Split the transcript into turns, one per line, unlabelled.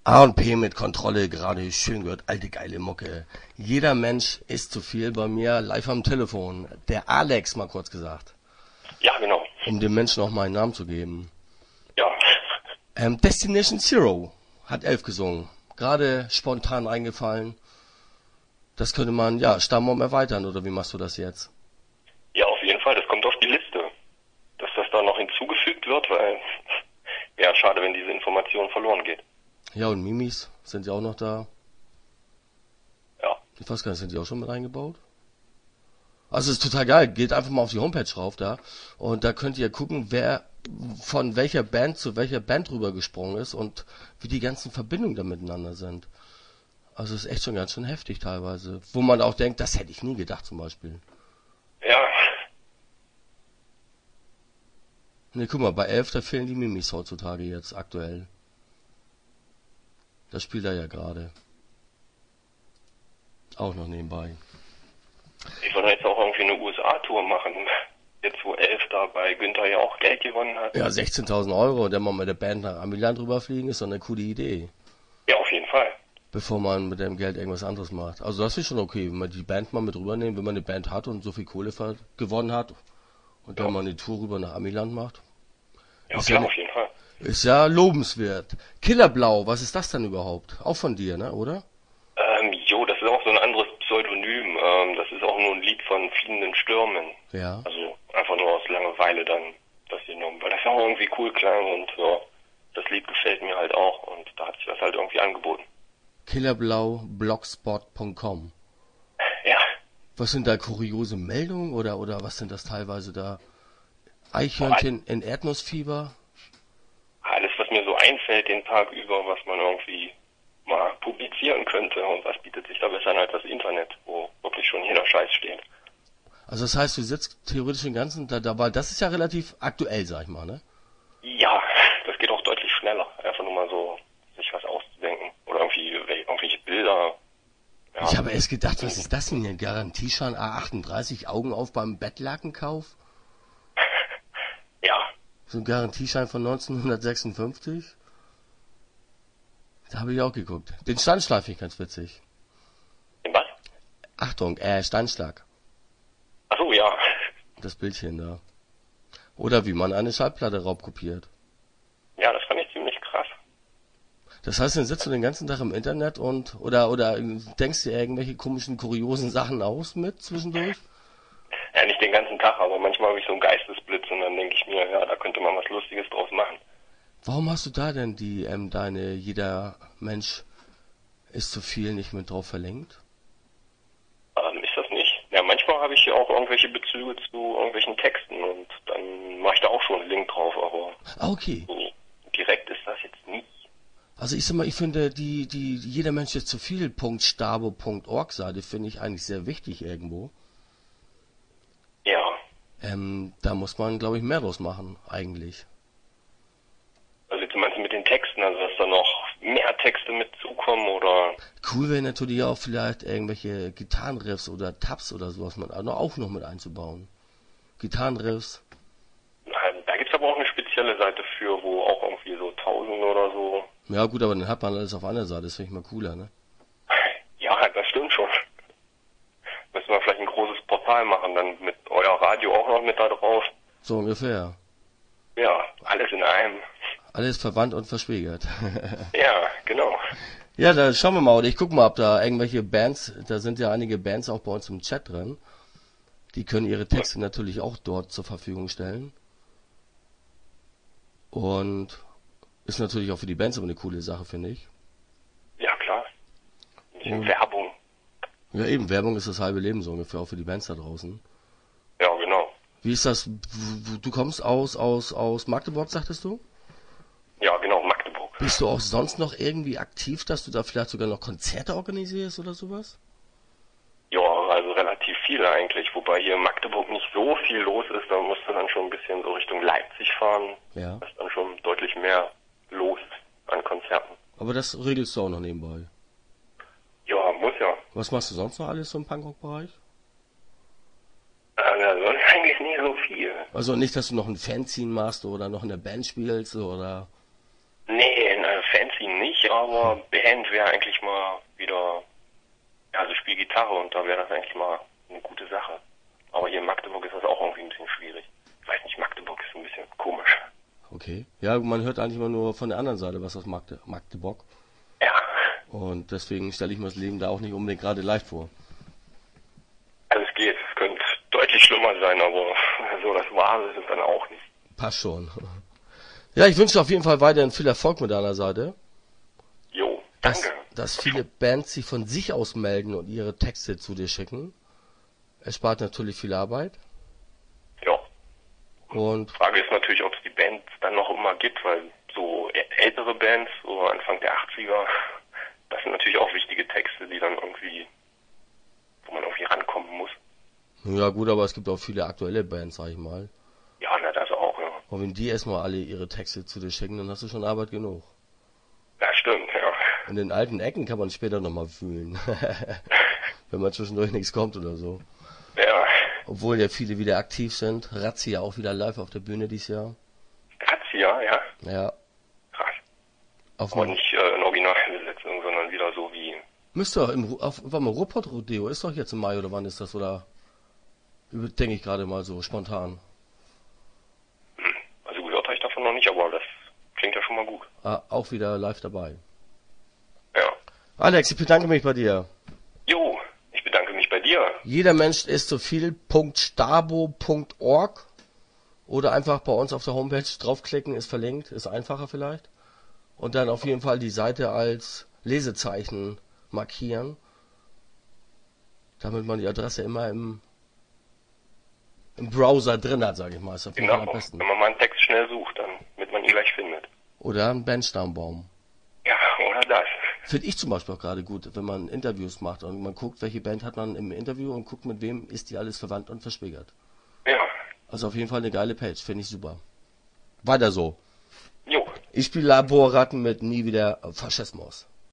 A&P mit Kontrolle, gerade schön gehört, alte geile Mucke. Jeder Mensch ist zu viel bei mir, live am Telefon. Der Alex, mal kurz gesagt.
Ja, genau.
Um dem Menschen auch meinen Namen zu geben.
Ja.
Destination Zero hat 11 gesungen. Gerade spontan eingefallen. Das könnte man, Stammbaum erweitern, oder wie machst du das jetzt?
Ja, auf jeden Fall, das kommt auf die Liste. Dass das da noch hinzugefügt wird, weil, ja, schade, wenn diese Information verloren geht.
Ja, und Mimis, sind die auch noch da?
Ja.
Ich weiß gar nicht, sind die auch schon mit eingebaut? Also es ist total geil, geht einfach mal auf die Homepage rauf da und da könnt ihr gucken, wer von welcher Band zu welcher Band rübergesprungen ist und wie die ganzen Verbindungen da miteinander sind. Also es ist echt schon ganz schön heftig teilweise, wo man auch denkt, das hätte ich nie gedacht zum Beispiel.
Ja.
Ne, guck mal, bei 11, da fehlen die Mimis heutzutage jetzt aktuell. Das spielt er ja gerade. Auch noch nebenbei.
Ich wollte jetzt auch irgendwie eine USA-Tour machen. Jetzt wo 11 da bei Günther ja auch Geld gewonnen hat.
Ja, 16.000 Euro und dann mal mit der Band nach Amiland rüberfliegen, ist doch eine coole Idee.
Ja, auf jeden Fall.
Bevor man mit dem Geld irgendwas anderes macht. Also das ist schon okay, wenn man die Band mal mit rübernehmen, wenn man eine Band hat und so viel Kohle gewonnen hat und dann mal eine Tour rüber nach Amiland macht.
Ja,
Ist
klar,
ja,
auf jeden Fall.
ist ja lobenswert. Killerblau, was ist das denn überhaupt? Auch von dir, ne, oder?
Das ist auch so ein anderes Pseudonym. Das ist auch nur ein Lied von Fliegenden Stürmen.
Ja.
Also einfach nur aus Langeweile dann das genommen, weil das auch irgendwie cool klang und ja, das Lied gefällt mir halt auch und da hat sich das halt irgendwie angeboten.
Killerblau.blogspot.com.
Ja.
Was sind da kuriose Meldungen oder was sind das teilweise da? Eichhörnchen in Erdnussfieber?
Alles, was mir so einfällt den Tag über, was man irgendwie mal publizieren könnte und was bietet sich da besser an als das Internet, wo wirklich schon jeder Scheiß steht.
Also das heißt, du sitzt theoretisch den ganzen Tag da, weil das ist ja relativ aktuell, sag ich mal, ne?
Ja, das geht auch deutlich schneller. Einfach nur mal so sich was auszudenken oder irgendwelche Bilder. Ja.
Ich habe erst gedacht, was ist das denn hier? Garantieschein A38, Augen auf beim Bettlakenkauf?
Ja.
So ein Garantieschein von 1956? Da habe ich auch geguckt. Den Steinschlag finde ich ganz witzig.
In was?
Achtung, Steinschlag.
Ach so, ja.
Das Bildchen da. Oder wie man eine Schallplatte raubkopiert.
Ja, das fand ich ziemlich krass.
Das heißt, dann sitzt du den ganzen Tag im Internet oder denkst dir irgendwelche komischen, kuriosen Sachen aus mit zwischendurch?
Ja, nicht den ganzen Tag, aber manchmal habe ich so einen Geistesblitz und dann denke ich mir, ja, da könnte man was Lustiges draus machen.
Warum hast du da denn jeder Mensch ist zu viel nicht mit drauf verlinkt?
Ist das nicht? Ja, manchmal habe ich hier auch irgendwelche Bezüge zu irgendwelchen Texten und dann mache ich da auch schon einen Link drauf, aber
Okay.
direkt ist das jetzt nicht.
Also ich sag mal, ich finde jeder Mensch ist zu viel .stabo.org Seite finde ich eigentlich sehr wichtig irgendwo.
Ja.
Da muss man, glaube ich, mehr draus machen, eigentlich.
Also jetzt meinst du mit den Texten, also dass da noch mehr Texte mit zukommen oder?
Cool wäre natürlich auch vielleicht irgendwelche Gitarrenriffs oder Tabs oder sowas auch noch mit einzubauen. Gitarrenriffs.
Da gibt's aber auch eine spezielle Seite für, wo auch irgendwie so 1000 oder so.
Ja gut, aber dann hat man alles auf einer Seite, das finde ich mal cooler, ne?
Ja, das stimmt schon. Müssen wir vielleicht ein großes Portal machen, dann mit euer Radio auch noch mit da drauf.
So ungefähr.
Ja, alles in einem.
Alles verwandt und verschwägert.
Ja, genau.
Ja, da schauen wir mal, oder ich guck mal, ob da irgendwelche Bands, da sind ja einige Bands auch bei uns im Chat drin. Die können ihre Texte natürlich auch dort zur Verfügung stellen. Und ist natürlich auch für die Bands aber eine coole Sache, finde ich.
Ja, klar. Ein bisschen Werbung.
Ja, eben, Werbung ist das halbe Leben so ungefähr, auch für die Bands da draußen.
Ja, genau.
Wie ist das? Du kommst aus Magdeburg, sagtest du?
Ja, genau, Magdeburg.
Bist du auch sonst noch irgendwie aktiv, dass du da vielleicht sogar noch Konzerte organisierst oder sowas?
Ja, also relativ viele eigentlich, wobei hier in Magdeburg nicht so viel los ist, da musst du dann schon ein bisschen so Richtung Leipzig fahren.
Ja.
Da ist dann schon deutlich mehr los an Konzerten.
Aber das regelst du auch noch nebenbei.
Ja, muss ja.
Was machst du sonst noch alles so im Punkrock-Bereich?
Sonst eigentlich nicht so viel.
Also nicht, dass du noch ein Fanzine machst oder noch in der Band spielst oder...
Nee, fancy nicht, aber Band wäre eigentlich mal wieder, ja, also ich spiele Gitarre und da wäre das eigentlich mal eine gute Sache. Aber hier in Magdeburg ist das auch irgendwie ein bisschen schwierig. Ich weiß nicht, Magdeburg ist ein bisschen komisch.
Okay. Ja, man hört eigentlich immer nur von der anderen Seite was aus Magdeburg.
Ja.
Und deswegen stelle ich mir das Leben da auch nicht unbedingt gerade leicht vor.
Also es geht, es könnte deutlich schlimmer sein, aber so das Wahre ist es dann auch nicht.
Passt schon. Ja, ich wünsche auf jeden Fall weiterhin viel Erfolg mit deiner Seite.
Jo, danke.
Dass viele Bands sich von sich aus melden und ihre Texte zu dir schicken. Es spart natürlich viel Arbeit.
Ja.
Und
Frage ist natürlich, ob es die Bands dann noch immer gibt, weil so ältere Bands, so Anfang der 80er, das sind natürlich auch wichtige Texte, die dann irgendwie, wo man irgendwie rankommen muss.
ja gut, aber es gibt auch viele aktuelle Bands, sag ich mal.
Ja, na das auch, ja.
Und wenn die erstmal alle ihre Texte zu dir schicken, dann hast du schon Arbeit genug.
Ja, stimmt, ja.
In den alten Ecken kann man später nochmal fühlen. Wenn man zwischendurch nichts kommt oder so.
Ja.
Obwohl ja viele wieder aktiv sind. Razzia auch wieder live auf der Bühne dieses Jahr.
Razzia, ja.
Ja.
Krass.
Auf
Aber
dem,
nicht in Originalbesetzung, sondern wieder so wie...
müsste doch warte mal, Ruhrpott-Rodeo ist doch jetzt im Mai oder wann ist das? Oder denke ich gerade mal so spontan.
Also gehört habe ich davon noch nicht, aber das klingt ja schon mal gut.
Ah, auch wieder live dabei.
Ja.
Alex, ich bedanke mich bei dir.
Jo, ich bedanke mich bei dir.
Jeder Mensch ist so viel.stabo.org oder einfach bei uns auf der Homepage draufklicken, ist verlinkt, ist einfacher vielleicht. Und dann auf jeden Fall die Seite als Lesezeichen markieren, damit man die Adresse immer im Browser drin hat, sage ich mal. Ist auf jeden Fall
Genau,
am besten.
wenn man mal einen Text schnell sucht, damit man ihn gleich findet.
Oder ein Bandstammbaum.
Ja, oder das.
Finde ich zum Beispiel auch gerade gut, wenn man Interviews macht und man guckt, welche Band hat man im Interview und guckt, mit wem ist die alles verwandt und verschwägert.
Ja.
Also auf jeden Fall eine geile Page, finde ich super. Weiter so.
Jo.
Ich spiele Laborratten mit Nie wieder Faschismus.